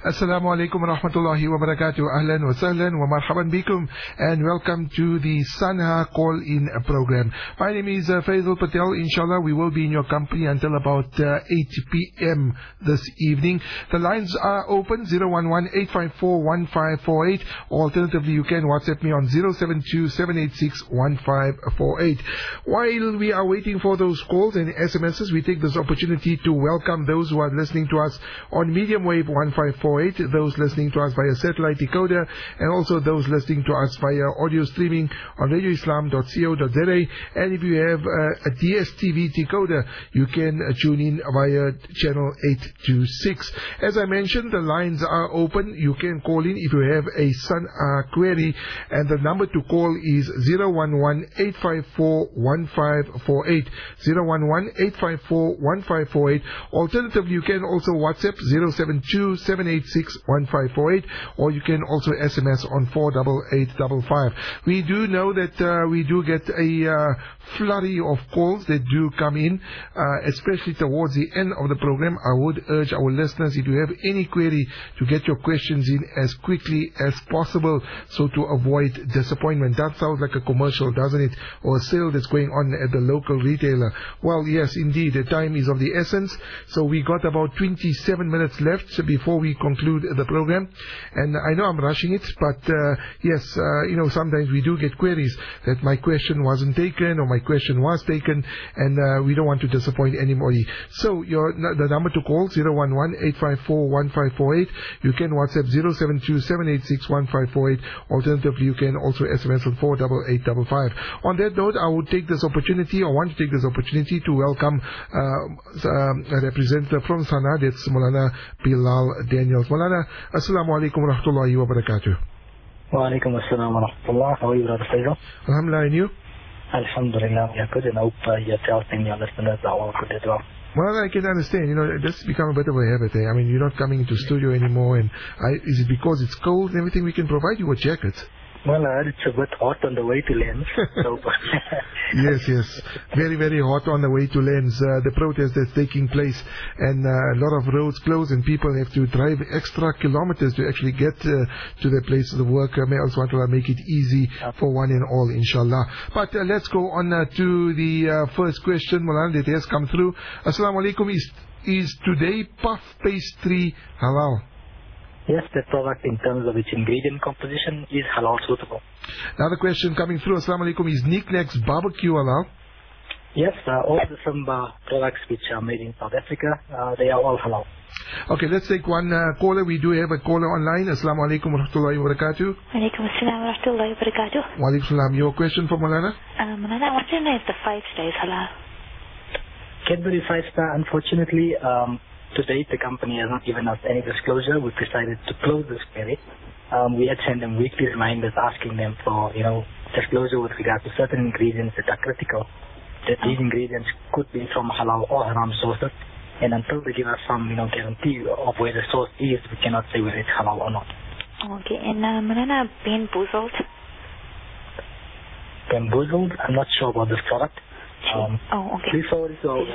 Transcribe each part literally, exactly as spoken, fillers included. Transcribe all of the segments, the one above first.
Assalamu alaikum wa rahmatullahi wa barakatuh. Ahlan wa sahlan wa marhaban bikum, and welcome to the Sanha call-in program. My name is uh, Faisal Patel. Inshallah, we will be in your company until about uh, eight p m this evening. The lines are open, zero one one, eight five four, one five four eight. Alternatively, you can WhatsApp me on zero seven two, seven eight six, one five four eight. While we are waiting for those calls and S M Ses, we take this opportunity to welcome those who are listening to us on medium wave one five four eight, those listening to us via satellite decoder, and also those listening to us via audio streaming on radio islam dot co dot z a. And if you have uh, a D S T V decoder, you can uh, tune in via channel eight two six. As I mentioned, the lines are open. You can call in if you have a Sun uh, query, and the number to call is zero one one, eight five four, one five four eight, zero one one, eight five four, one five four eight. Alternatively, you can also WhatsApp zero seven two, seven eight six, one five four eight, or you can also S M S on four eight eight five five. We do know that uh, we do get a uh, flurry of calls that do come in, uh, especially towards the end of the program. I would urge our listeners, if you have any query, to get your questions in as quickly as possible, so to avoid disappointment. That sounds like a commercial, doesn't it? Or a sale that's going on at the local retailer. Well, yes, indeed, the time is of the essence. So we got about twenty-seven minutes left before we conclude the program. And I know I'm rushing it, but uh, yes, uh, you know, sometimes we do get queries that my question wasn't taken or my question was taken, and uh, we don't want to disappoint anybody. So your the number to call, zero one one, eight five four, one five four eight. You can WhatsApp zero seven two, seven eight six, one five four eight. Alternatively, you can also S M S on four eight eight five five. On that note, I would take this opportunity, or want to take this opportunity to welcome uh, um, a representative from Sana, that's Maulana Bilal Daniels. Maulana, Assalamu alaikum wa rahmatullahi wa barakatuh. Wa alaikum assalam wa rahmatullah. How are you, Brother Faisal? Alhamdulillah, and you? Alhamdulillah, we are good, and I hope uh, yourself and your listeners are all good as well. Well, I can understand, you know, this become a bit of a habit. Eh? I mean, you're not coming into studio anymore, and I, is it because it's cold and everything? We can provide you with jackets. Well, I heard it's a bit hot on the way to Lens. So yes, yes. Very, very hot on the way to Lens. Uh, the protest that's taking place, and uh, a lot of roads closed, and people have to drive extra kilometers to actually get uh, to their places of work. Uh, may Allah make it easy for one and all, inshallah. But uh, let's go on uh, to the uh, first question, Maulana, that has come through. Assalamu alaikum. Is, is today puff pastry halal? Yes, the product in terms of its ingredient composition is halal suitable. Another question coming through. Assalamu alaikum. Is Knickknacks barbecue halal? Yes, uh, all the Simba products which are made in South Africa, uh, they are all halal. Okay, let's take one uh, caller. We do have a caller online. Assalamu alaikum wa rahmatullahi wa barakatuh. Wa alaikum assalam wa rahmatullahi wa barakatuh. Wa alaikum assalam. Your question for Maulana? Uh, Maulana, I want to know if the five star is halal. Cadbury five star, unfortunately, um, to date, the company has not given us any disclosure. We've decided to close this query. Um, we had sent them weekly reminders asking them for, you know, disclosure with regard to certain ingredients that are critical. That these ingredients could be from halal or haram sources. And until they give us some, you know, guarantee of where the source is, we cannot say whether it's halal or not. Okay, and uh, Maulana, Bamboozled? Bamboozled? I'm not sure about this product. Um, oh, okay. Please forward it to our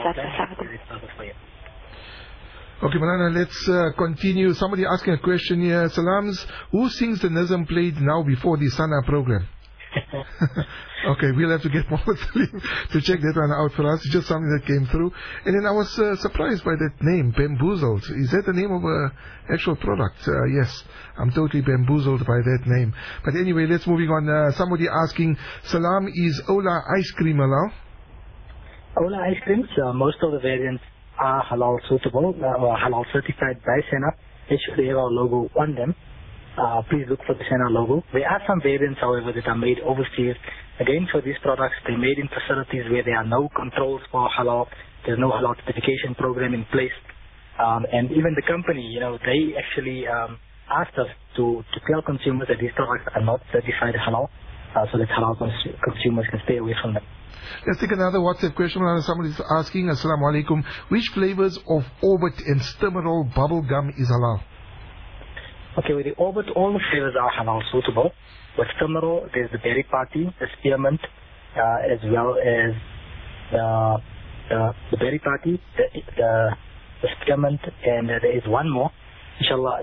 Okay, Maulana, let's uh, continue. Somebody asking a question here. Salams, who sings the Nizam played now before the Sana program? Okay, we'll have to get more to check that one out for us. It's just something that came through. And then I was uh, surprised by that name, Bamboozled. Is that the name of an actual product? Uh, yes, I'm totally bamboozled by that name. But anyway, let's moving on. Uh, somebody asking, Salam, is Ola ice cream allowed? Ola ice creams, uh, most of the variants are halal suitable uh, or halal certified by Sena. They should have our logo on them. Uh, please look for the Sena logo. There are some variants, however, that are made overseas. Again, for these products, they're made in facilities where there are no controls for halal. There's no halal certification program in place. Um, and even the company, you know, they actually um, asked us to, to tell consumers that these products are not certified halal, uh, so that halal cons consumers can stay away from them. Let's take another WhatsApp question. Somebody is asking, Assalamu alaikum, which flavors of Orbit and Stimorol bubble gum is halal? Okay, with the Orbit, all the flavors are halal suitable. With Stimorol, there's the berry party, the spearmint, uh, as well as the, the, the berry party, the, the, the spearmint, and uh, there is one more. Inshallah, the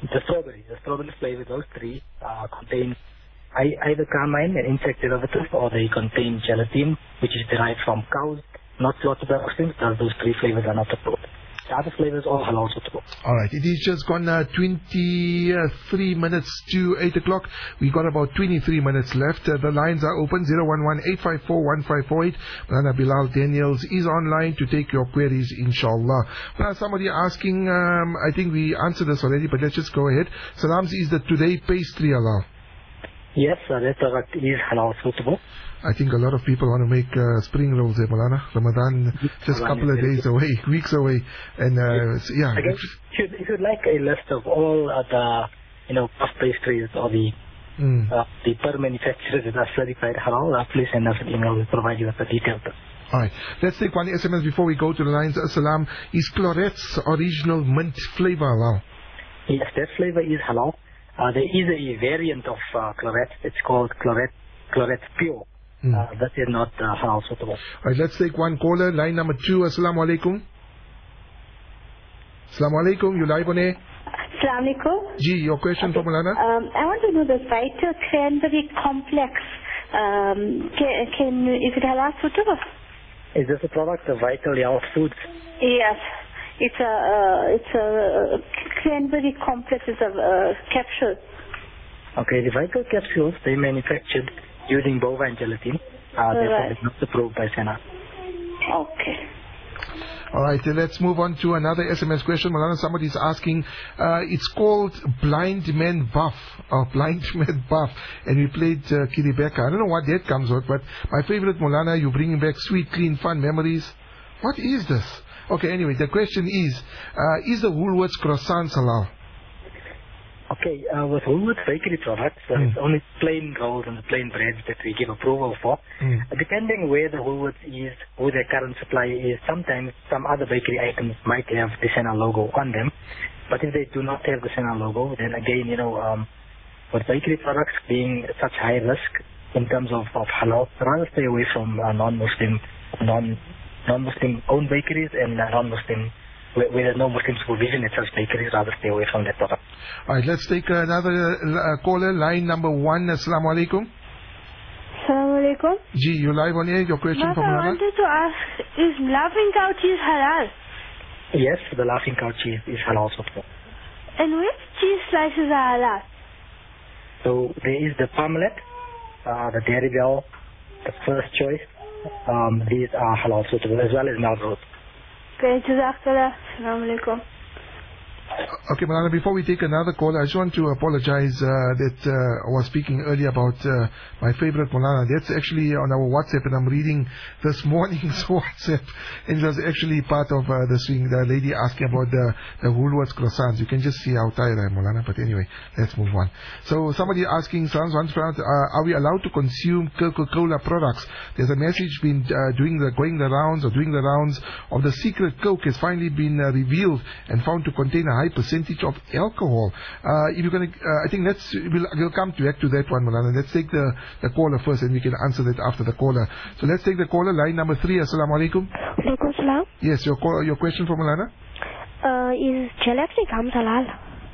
The strawberry, the strawberry flavor, those three uh, contain I, either carmine, an insect derivative, or they contain gelatin, which is derived from cows, not slaughtered by Muslims. Those three flavors are not approved. The other flavors all halal suitable. Alright, it is just gone uh, twenty-three minutes to eight o'clock. We got about twenty-three minutes left. Uh, the lines are open, zero one one, eight five four, one five four eight. Mulana Bilal Daniels is online to take your queries, inshallah. Now, somebody asking, um, I think we answered this already, but let's just go ahead. Salams, is the today pastry halal? Yes, uh, that product is halal suitable. I think a lot of people want to make uh, spring rolls there, Mulana. Ramadan, just a couple of days away, weeks away. And, uh, so, yeah. I guess if you'd, if you'd like a list of all uh, the, you know, puff pastries or the, mm. uh, the per manufacturers that are certified halal, uh, please send us an email. We'll provide you with the details. Alright, let's take one S M S before we go to the lines. Assalam, is Clorette's original mint flavor halal? Yes, that flavor is halal. Uh, there is a variant of uh, Clorette. It's called Clorette, Clorette Pure. Mm. Uh, that is not uh, halal suitable. Alright, let's take one caller. Line number two. Assalamu alaikum. Assalamu alaikum. You live on air? Assalamu alaikum. Ji, your question okay. for Mulana? Um, I want to know the Vital Cranberry Complex. Um, can, can, is it halal suitable? Is this a product of Vital Health Foods? Yes. It's a, uh, it's a uh, cranberry complex. It's a uh, capsule. Okay, the Vital capsules, they manufactured using bovine gelatin. Uh, therefore, right. it's not approved by SENA. Okay. Alright, uh, let's move on to another S M S question. Mulana, somebody's asking, uh, it's called Blind Man Buff, or Blind Man Buff, and we played uh, Kiribeka. I don't know what that comes with, but my favorite, Mulana, you're bringing back sweet, clean, fun memories. What is this? Okay, anyway, the question is, uh, is the Woolworths croissants halal? Okay, uh, with Woolworths bakery products, uh, mm. it's only plain rolls and plain breads that we give approval for. Mm. Uh, depending where the Woolworths is, who their current supplier is, sometimes some other bakery items might have the SENA logo on them. But if they do not have the SENA logo, then again, you know, um, with bakery products being such high risk in terms of, of halal, rather stay away from uh, non-Muslim, non non-Muslim owned bakeries and uh, non-Muslim, where, where there's no Muslim supervision at such bakeries, rather stay away from that product. Alright, let's take another uh, caller, line number one. Assalamu alaikum. Assalamu alaikum. Ji, you live on air, your question Mama, for I Mulana? wanted to ask, is laughing cow cheese halal? Yes, the laughing cow cheese is halal suitable. And which cheese slices are halal? So there is the Parmalat, uh, the Dairy Bell, the First Choice. Um, these are halal suitable, as well as Melrose. Okay, Jazakallah. Assalamu alaikum. Okay, Mulana, before we take another call, I just want to apologize uh, that uh, I was speaking earlier about uh, my favorite Mulana. That's actually on our WhatsApp, and I'm reading this morning's WhatsApp, and it was actually part of uh, the swing, the lady asking about the, the Woolworths croissants. You can just see how tired I am, Mulana, but anyway, let's move on. So somebody asking, sounds one front, uh, are we allowed to consume Coca-Cola products? There's a message been uh, doing the, going the rounds or doing the rounds of the secret Coke has finally been uh, revealed and found to contain a high percentage of alcohol. Uh, if you're going to, uh, I think let's, we'll, we'll come back to that one, Mulana. Let's take the, the caller first and we can answer that after the caller. So let's take the caller, line number three. Assalamu alaikum. Alaikum salam. Yes, your, call, your question for Mulana? Uh, is gelatin gums halal?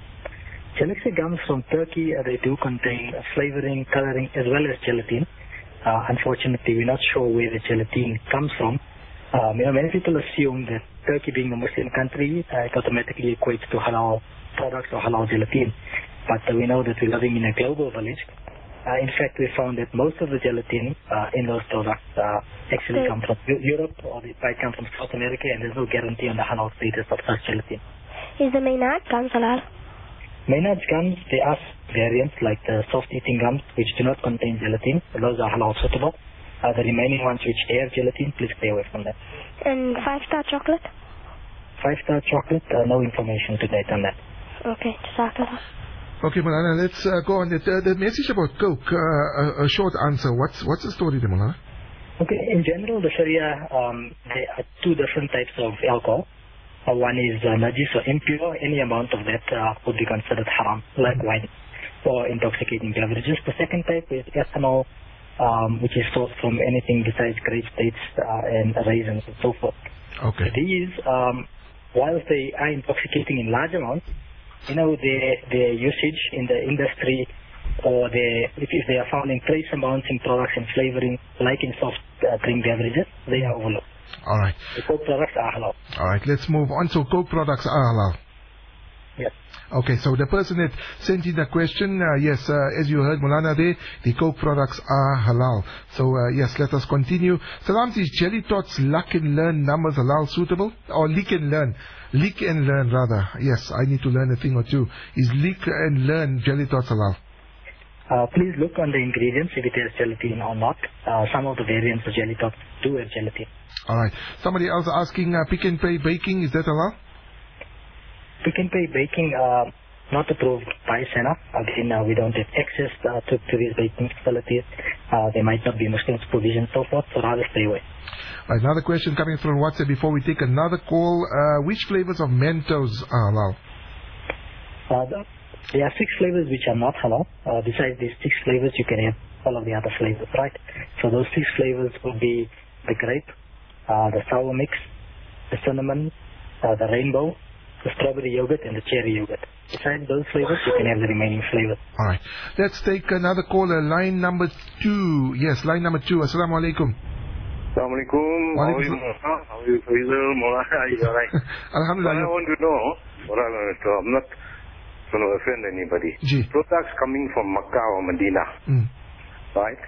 Gelatin gums from Turkey, uh, they do contain uh, flavoring, coloring, as well as gelatin. Uh, unfortunately, we're not sure where the gelatin comes from. Um, you know, many people assume that Turkey being a Muslim country, uh, it automatically equates to halal products or halal gelatin. But uh, we know that we're living in a global village. Uh, in fact, we found that most of the gelatin uh, in those products uh, actually come from Europe, or they might come from South America, and there's no guarantee on the halal status of such gelatin. Is the Maynard gums halal? Maynard's gums, there are variants like the soft-eating gums, which do not contain gelatin. Those are halal suitable. Uh, the remaining ones which have gelatin, please stay away from that. And five-star chocolate? Five-star chocolate, uh, no information to date on that. Okay, Jazakallah. Okay, Mulana, let's uh, go on. The, uh, the message about Coke, uh, a, a short answer. What's what's the story there, Mulana? Okay, in general, the Sharia, um, there are two different types of alcohol. Uh, one is uh, najis or impure. Any amount of that uh, would be considered haram, like wine or intoxicating beverages. The second type is ethanol, um, which is sourced from anything besides grape, dates, uh, and raisins and so forth. Okay. These, um, whilst they are intoxicating in large amounts, you know, their, their usage in the industry, or their, if, if they are found in trace amounts in products and flavoring, like in soft uh, drink beverages, they are overlooked. All right. The Coke products are halal. All right, let's move on. So Coke products are halal. Yes. Okay, so the person that sent in the question, uh, yes, uh, as you heard Mulana there, the Coke products are halal. So uh, yes, let us continue. Salam, is Jelly Tots Luck and Learn numbers halal suitable? Or Leak and Learn? Leak and Learn rather. Yes, I need to learn a thing or two. Is Leak and Learn Jelly Tots halal? Uh, please look on the ingredients if it has gelatin or not. Uh, some of the variants of Jelly Tots do have gelatin. Alright. Somebody else asking, uh, Pick and Pay baking, is that halal? Pick and Pay baking, uh, not approved by SENA. Again, uh, we don't have access uh, to, to these baking facilities. Uh, there might not be Muslim supervision, so forth, so rather stay away. Right, another question coming from WhatsApp before we take another call. Uh, which flavors of Mentos are halal? Uh, the, there are six flavors which are not halal. Uh, besides these six flavors, you can have all of the other flavors, right? So those six flavors will be the grape, uh, the sour mix, the cinnamon, uh, the rainbow, the strawberry yogurt, and the cherry yogurt. Besides those flavors, you can have the remaining flavors. Alright. Let's take another caller. Line number two. Yes, line number two. Assalamu alaikum. Assalamu alaikum. How are you? How are you? Faisal, Maulana? Are you alright? Alhamdulillah. I want to know, well, I'm not going to offend anybody. Gee. Products coming from Makkah or Medina, Mm. right?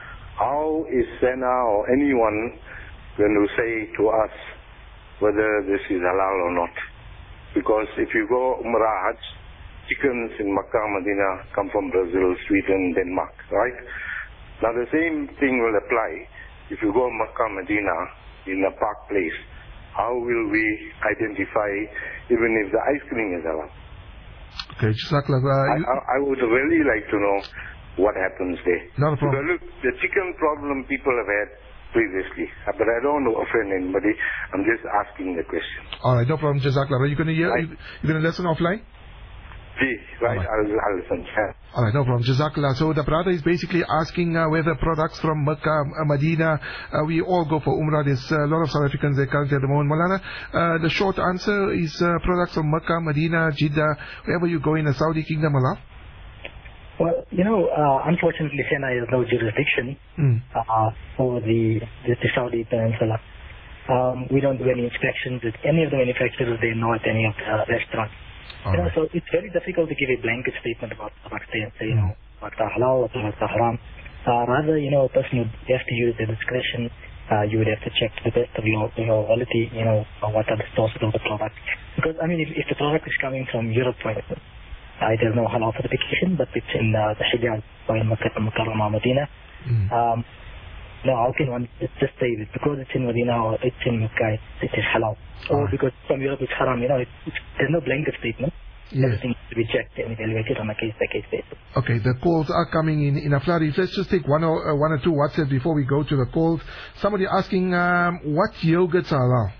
How is SENA or anyone going to say to us whether this is halal or not? Because if you go Umrah Hajj, chickens in Makkah, Medina come from Brazil, Sweden, Denmark, right? Now the same thing will apply if you go Makkah, Medina in a park place. How will we identify even if the ice cream is halal? Okay, Jazakallah. Uh, I, I, I would really like to know what happens there. Not a problem. Because look, the chicken problem people have had previously, but I don't want to offend anybody. I'm just asking the question. All right, no problem, Jazakallah. Are you going to hear? Right. You going to listen offline? Gee, right? All right. I'll, I'll listen. Yeah. All right, no problem. Jazakallah. So the brother is basically asking uh, whether products from Mecca, uh, Medina, uh, we all go for Umrah. There's uh, a lot of South Africans there currently at the moment. Maulana, uh, the short answer is uh, products from Mecca, Medina, Jeddah, wherever you go in the Saudi Kingdom, Allah. Well, you know, uh, unfortunately, SENA has no jurisdiction Mm. uh, over the, the, the Saudi Peninsula. Um, we don't do any inspections at any of the manufacturers there, nor at any of the restaurants. All You know, right. so it's very difficult to give a blanket statement about products there and say, you know, products are halal or products are haram. Uh, rather, you know, a person would have to use their discretion. Uh, you would have to check to the best of your, your ability, you know, uh, what are the sources of the product. Because, I mean, if, if the product is coming from Europe, for instance, uh, it has no halal certification, but it's in uh, the Hijaz or in Makkah, Mukarramah, Medina. Mm. Um, no, how can one just say that because it's in Medina or it's in Makkah, it, it is halal? Or Alright. because from Europe it's haram, you know, it, it's, there's no blanket statement. Yes. Everything to be checked and evaluated on a case-by-case basis. Okay, the calls are coming in in a flurry. Let's just take one or uh, one or two WhatsApp before we go to the calls. Somebody asking, um, what yogurts are halal?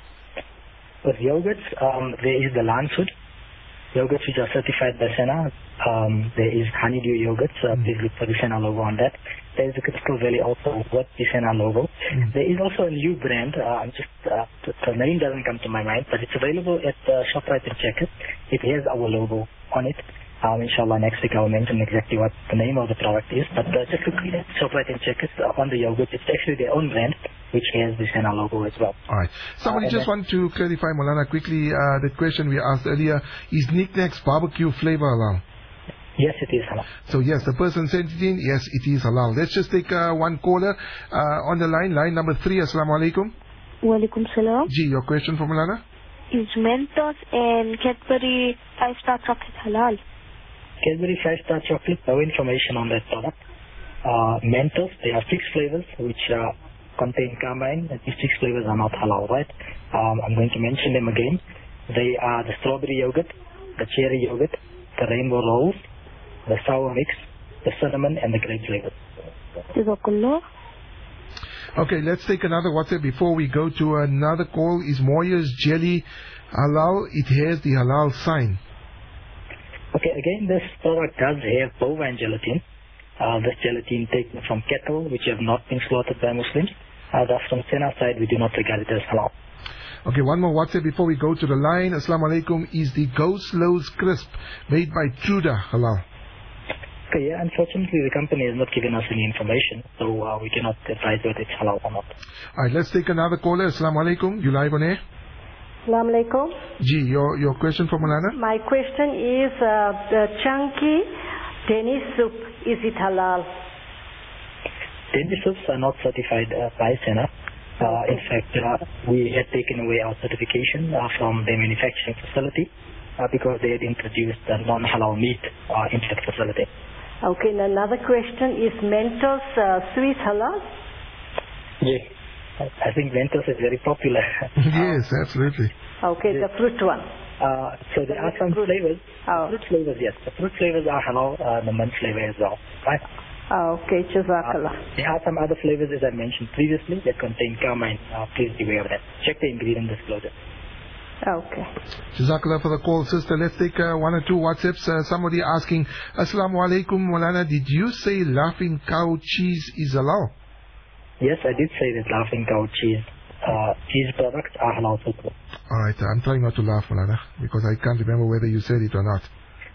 With yogurts, um, there is the Lanfood yogurts which are certified by SENA. Um, there is Honeydew yogurts. Uh, Mm. Please look for the SENA logo on that. There is the Crystal Valley also with the SENA logo. Mm. There is also a new brand. Uh, I'm just uh, the, the name doesn't come to my mind, but it's available at uh, Shoprite and Checkers. It has our logo on it. Um, inshallah, next week I'll mention exactly what the name of the product is. But uh, just look at Shoprite and Checkers uh, on the yogurt. It's actually their own brand, which has the SENA logo as well. All right. Somebody Uh, and just want to clarify, Maulana, quickly, uh, the question we asked earlier. Is Knickknacks barbecue flavor halal? Yes, it is halal. So yes, the person sent it in. Yes, it is halal. Let's just take uh, one caller uh, on the line. Line number three. Assalamu alaikum. Walaikum salam. G, your question for Maulana? Is Mentos and Cadbury five-star chocolate halal? Cadbury five-star chocolate, no information on that product. Uh, Mentos, there are six flavors which uh, contain carmine, and these six flavors are not halal, right? Um, I'm going to mention them again. They are the strawberry yogurt, the cherry yogurt, the rainbow rolls, the sour mix, the cinnamon, and the grape flavor. Jazakallah. Okay, let's take another WhatsApp before we go to another call. Is Moya's jelly halal? It has the halal sign. Okay, again, this product does have bovine gelatin. Uh, this gelatin taken from cattle which have not been slaughtered by Muslims. Uh, thus, from SENA side, we do not regard it as halal. Okay, one more WhatsApp before we go to the line. Assalamu alaikum. Is the Go Slows crisp made by Truda halal? Okay, yeah, unfortunately the company has not given us any information, so uh, we cannot advise whether it's halal or not. Alright, let's take another caller. Assalamu alaikum. You live on air? Assalamu alaikum. Ji, your, your question for Malana? My question is, uh, the chunky Dennis soup, is it halal? Dennis soups are not certified uh, by SENA. Uh, in fact, uh, we had taken away our certification uh, from the manufacturing facility uh, because they had introduced uh, non-halal meat uh, into that facility. Okay, and another question is Mentos uh, sweet halal? Yeah. I think Mentos is very popular. Yes, absolutely. Okay, the fruit one. Uh, so there are some fruit flavors. Oh. Fruit flavors, yes. The fruit flavors are halal, uh, the mint flavor as well. Right? Okay, Jazakallah. Uh, there are some other flavors, as I mentioned previously, that contain carmine. Uh, please be aware of that. Check the ingredient disclosure. Okay. Jazakallah for the call, sister. Let's take uh, one or two WhatsApps. Uh, somebody asking, Assalamu alaikum, Maulana, did you say laughing cow cheese is halal? Yes, I did say that laughing cow cheese uh, cheese products are halal suitable. Alright, I'm trying not to laugh, Malana, because I can't remember whether you said it or not.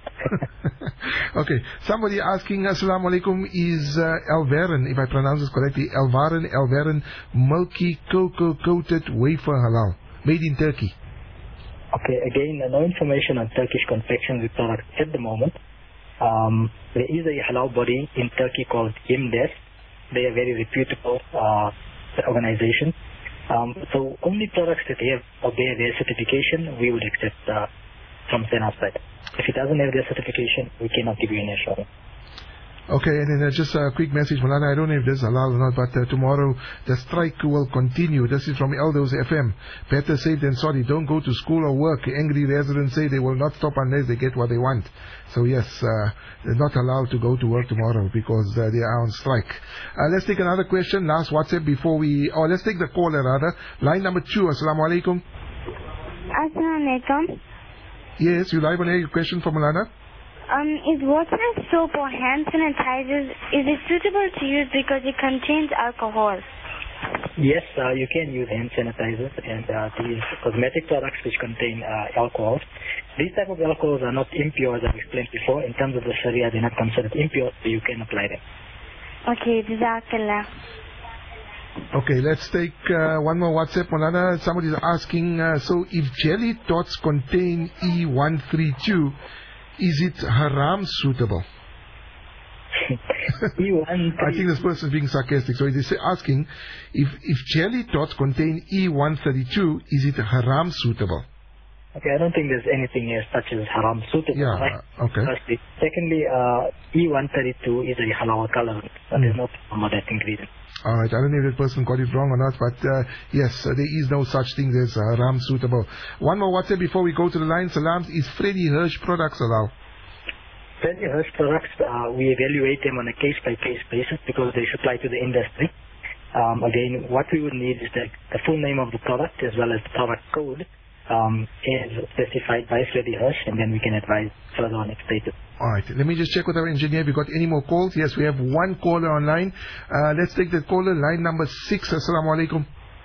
Okay, somebody asking, Assalamu alaikum, is uh, Elvaran, if I pronounce this correctly, Elvaran, Elvaran, milky cocoa coated wafer halal, made in Turkey? Okay, again, uh, no information on Turkish confectionery products at the moment. Um, there is a halal body in Turkey called IMDES. They are very reputable uh, organization. Um, so only products that have obey their certification, we would accept uh, from SENA's side. If it doesn't have their certification, we cannot give you any assurance. Okay, and then uh, just a quick message, Malana, I don't know if this is halal or not, but uh, tomorrow the strike will continue. This is from Eldos F M. Better safe than sorry. Don't go to school or work. Angry residents say they will not stop unless they get what they want. So yes, uh, they're not allowed to go to work tomorrow because uh, they are on strike. Uh, let's take another question. Last WhatsApp before we... Or let's take the caller rather. Line number two. Assalamu alaikum. Assalamu alaikum. Yes, you live on air. Your question for Malana? Um, is water soap or hand sanitizers, is it suitable to use because it contains alcohol? Yes, uh, you can use hand sanitizers and uh, these cosmetic products which contain uh, alcohols. These type of alcohols are not impure, as I've explained before. In terms of the Sharia, they're not considered impure, so you can apply them. Okay, Jazakallah. Okay, let's take uh, one more WhatsApp, Malana. Somebody is asking, uh, so if jelly tots contain E one thirty-two, is it haram suitable? E one thirty-two. I think this person is being sarcastic. So it is asking, if, if jelly tots contain E one thirty-two, is it haram suitable? Okay, I don't think there's anything as such as haram suitable. Yeah, right? okay. Firstly. Secondly, uh, E one thirty-two is a halal colorant, but mm. there's no problem with that ingredient. Alright, I don't know if that person got it wrong or not, but uh, yes, uh, there is no such thing as uh, haram suitable. One more WhatsApp before we go to the line. Salams, is Freddie Hirsch products allowed? Freddie Hirsch products, uh, we evaluate them on a case-by-case basis because they supply to the industry. Um, again, what we would need is the, the full name of the product as well as the product code um, is specified by Freddie Hirsch, and then we can advise further on its status. Alright, let me just check with our engineer if we got any more calls. Yes, we have one caller online. Uh, let's take that caller, line number six. Assalamu alaikum.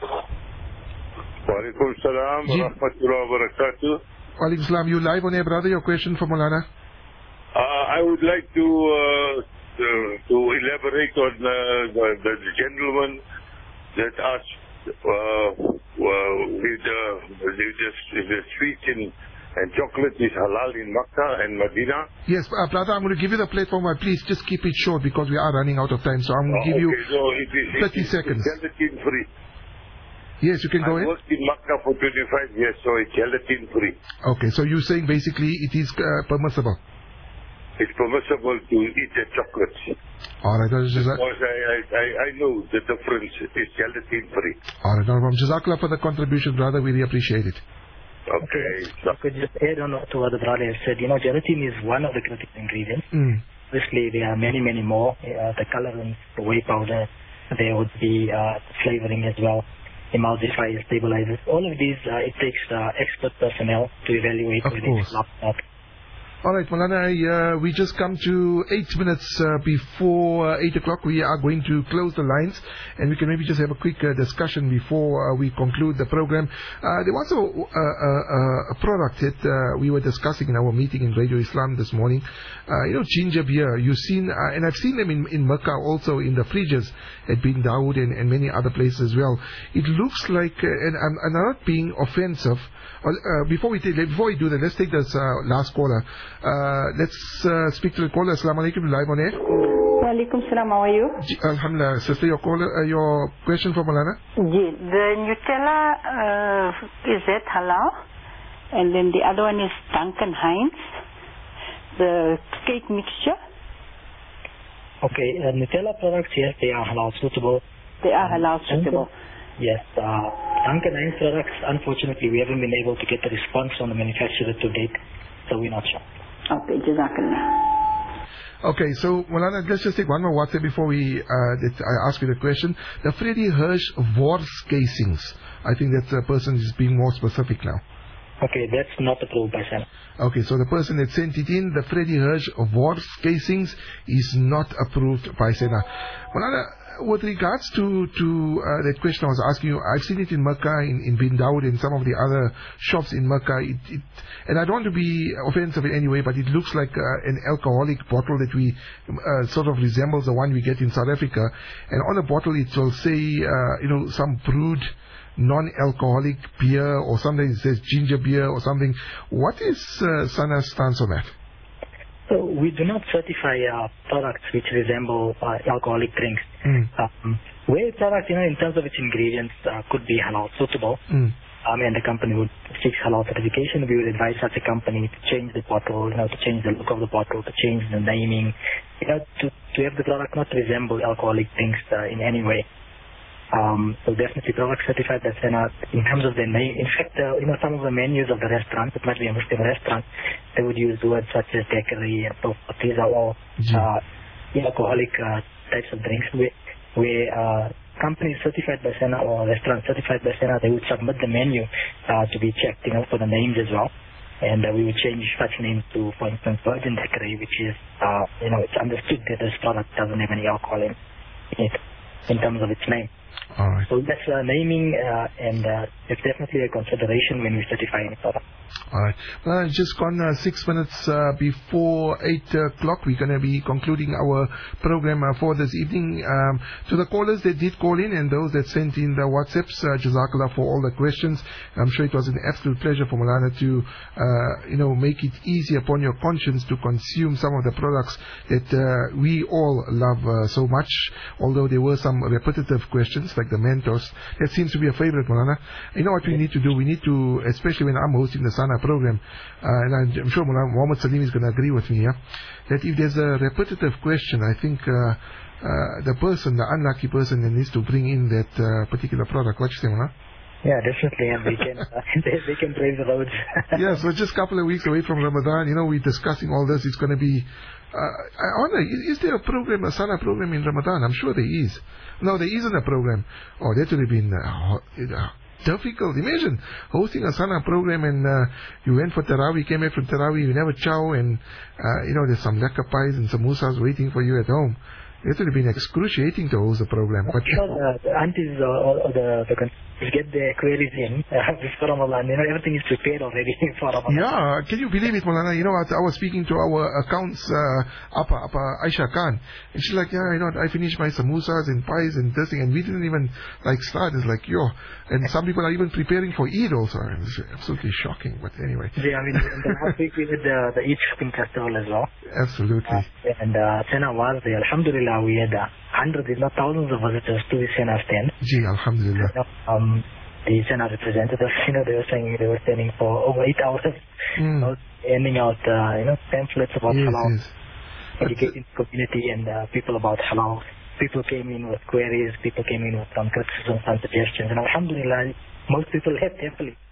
Wa alaikum salam wa rahmatullahi wa barakatuh. Wa alaikum salam. You live on air, brother. Your question for Maulana? Uh, I would like to uh, to, to elaborate on uh, the, the gentleman that asked uh, uh, with uh, the, the sweet and, and chocolate is halal in Makkah and Medina. Yes, uh, brother, I'm going to give you the platform. Uh, please just keep it short because we are running out of time. So I'm going to give uh, okay, you so it is, thirty it is seconds. Gelatin free. Yes, you can go I ahead. I worked in Makkah for twenty-five years, so it's gelatin free. Okay, so you're saying basically it is uh, permissible. It's permissible to eat the chocolate. All right, that is just, uh, because I, I, I know the difference is gelatin free. all right, no problem. Jazakallah for the contribution, brother. We really appreciate it. Okay. So I could just add on to what the brother has said. You know, gelatin is one of the critical ingredients. Mm. Obviously, there are many, many more. Uh, the colorants, the whey powder, there would be uh, flavoring as well, emulsifiers, stabilizers. All of these, uh, it takes uh, expert personnel to evaluate Of whether course. it's not. All right, Malana, uh, we just come to eight minutes uh, before uh, eight o'clock. We are going to close the lines, and we can maybe just have a quick uh, discussion before uh, we conclude the program. Uh, there was a, a, a, a product that uh, we were discussing in our meeting in Radio Islam this morning. Uh, you know, ginger beer. You've seen, uh, and I've seen them in, in Mecca also in the fridges at Bin Dawood and, and many other places as well. It looks like, uh, and I'm, I'm not being offensive. Uh, before we take, before we do that, let's take this uh, last caller. Uh, let's uh, speak to the caller. Assalamu alaikum, live on air. Wa alaikum salam. How are you? G- Alhamdulillah. Sister, your caller, uh, your question for Malana? G- the Nutella, uh, is that halal? And then the other one is Duncan Hines, the cake mixture. Okay, uh, Nutella products, yes, they are halal suitable. They are halal suitable. Yes, uh, Duncan Hines products, unfortunately, we haven't been able to get the response from the manufacturer to date, so we're not sure. Okay, Jazakallah. Okay, so Malana, let's just take one more WhatsApp before we uh, that I ask you the question. The Freddy Hirsch Wars casings. I think that the person is being more specific now. Okay, that's not approved by SANA. Okay, so the person that sent it in, the Freddy Hirsch Wars casings, is not approved by SANA. Malana, with regards to, to uh, that question I was asking you, I've seen it in Mecca, in, in Bin Dawood, and some of the other shops in Mecca. It, it, and I don't want to be offensive in any way, but it looks like uh, an alcoholic bottle that we uh, sort of resembles the one we get in South Africa. And on the bottle it will say, uh, you know, some brewed non-alcoholic beer, or something it says ginger beer or something. What is uh, SANA's stance on that? So we do not certify uh, products which resemble uh, alcoholic drinks. Mm. Um, where products, you know, in terms of its ingredients, uh, could be halal suitable, mm. um, and the company would seek halal certification, we would advise such a company to change the bottle, you know, to change the look of the bottle, to change the naming, you know, to, to have the product not resemble alcoholic drinks uh, in any way. Um, so definitely products certified by SANA. In terms of the name, in fact, uh, you know, some of the menus of the restaurant, it might be a Muslim restaurant, they would use words such as daiquiri and so forth. These are all uh, alcoholic uh, types of drinks where, where uh, companies certified by SANA or restaurants certified by SANA, they would submit the menu uh, to be checked, you know, for the names as well. And uh, we would change such names to, for instance, virgin daiquiri, which is, uh, you know, it's understood that this product doesn't have any alcohol in it in terms of its name. All right. So that's uh, naming, uh, and uh, it's definitely a consideration when we certify any product. All right. Well, just gone uh, six minutes uh, before eight o'clock. We're going to be concluding our program uh, for this evening. Um, to the callers that did call in and those that sent in the WhatsApps, uh, Jazakallah for all the questions. I'm sure it was an absolute pleasure for Malana to, uh, you know, make it easy upon your conscience to consume some of the products that uh, we all love uh, so much. Although there were some repetitive questions like the Mentos, that seems to be a favorite, Malana. You know what we need to do? We need to, especially when I'm hosting the SANA program, uh, and I'm, I'm sure Muhammad Salim is going to agree with me, yeah, that if there's a repetitive question, I think uh, uh, the person, the unlucky person, that needs to bring in that uh, particular product. What you say, Malana? Yeah, definitely, and they can uh, they, they can brave the roads. Yeah, so just a couple of weeks away from Ramadan, you know, we're discussing all this. It's going to be. Uh, I wonder, is, is there a program, a SANA program in Ramadan? I'm sure there is. No, there isn't a program. Oh, that would have been uh, uh, difficult. Imagine hosting a SANA program and uh, you went for Tarawih, came back from Tarawih, you never chow, and uh, you know, there's some lekker pies and samosas waiting for you at home. It would have been excruciating to host a program. But sure, uh, the aunties uh, or the, the get their queries in uh, before Ramadan. You know, everything is prepared already for Ramadan. Yeah, can you believe it, Malana? You know, I, I was speaking to our accounts, uh, Appa, Appa Aisha Khan, and she's like, yeah, you know, I finished my samosas and pies and this thing, and we didn't even, like, start. It's like, yo, and some people are even preparing for Eid also. It's absolutely shocking, but anyway. Yeah, I mean, in the last week we did the, the Eid shopping festival as well. Absolutely. Uh, and uh, SANA was there. Alhamdulillah, we had uh, hundreds, if not thousands of visitors to the SANA stand. Gee, Alhamdulillah. You know, um, the SANA representatives, you know, they were saying they were standing for over eight hours, mm. you know, handing out, uh, you know, pamphlets about yes, halal, yes. educating the community and uh, people about halal. People came in with queries, people came in with some criticisms, some suggestions, and alhamdulillah, most people left happily.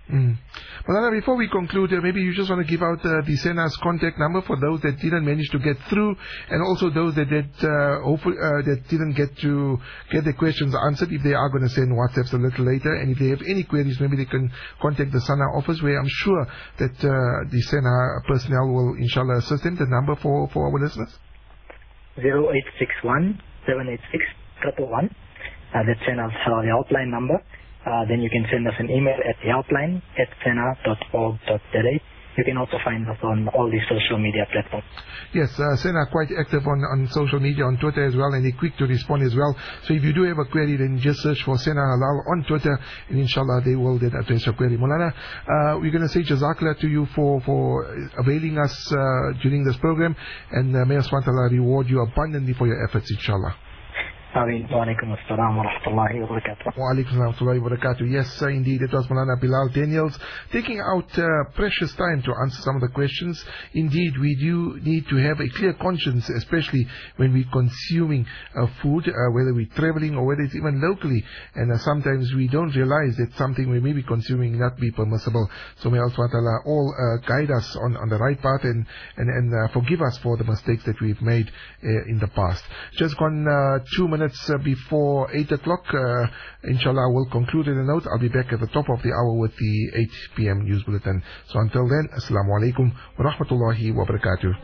Mm. Malana, before we conclude, uh, maybe you just want to give out uh, the SENA's contact number for those that didn't manage to get through, and also those that did, uh, hopefully, uh, that didn't get to get their questions answered, if they are going to send WhatsApps a little later, and if they have any queries, maybe they can contact the SANA office, where I'm sure that uh, the SENA personnel will, inshallah, assist them. The number for, for our listeners? zero eight six one, seven eight six, one one one. Uh, that's SENA's uh, helpline number. Uh, then you can send us an email at helpline at sena dot org dot z a. You can also find us on all the social media platforms. Yes, uh, SENA quite active on, on social media, on Twitter as well, and they're quick to respond as well. So if you do have a query, then just search for SENA Halal on Twitter, and inshallah they will then address your query. Maulana, uh, we're going to say Jazakallah to you for, for availing us uh, during this program, and uh, may Allah subhanahu wa ta'ala reward you abundantly for your efforts, inshallah. Ameen. Wa alaikum assalam wa rahmatullahi wa barakatuh. Wa alaikum assalam wa rahmatullahi wa barakatuh. Yes, sir, indeed, it was Maulana Bilal Daniels taking out uh, precious time to answer some of the questions. Indeed, we do need to have a clear conscience, especially when we're consuming uh, food, uh, whether we're traveling or whether it's even locally. And uh, sometimes we don't realize that something we may be consuming not be permissible. So may Allah subhanahu wa ta'ala all uh, guide us on, on the right path, and, and, and uh, forgive us for the mistakes that we've made uh, in the past. Just gone uh, two minutes Uh, before eight o'clock. Uh, inshallah, I will conclude in a note. I'll be back at the top of the hour with the eight p m news bulletin. So until then, Assalamu alaikum wa rahmatullahi wa barakatuh.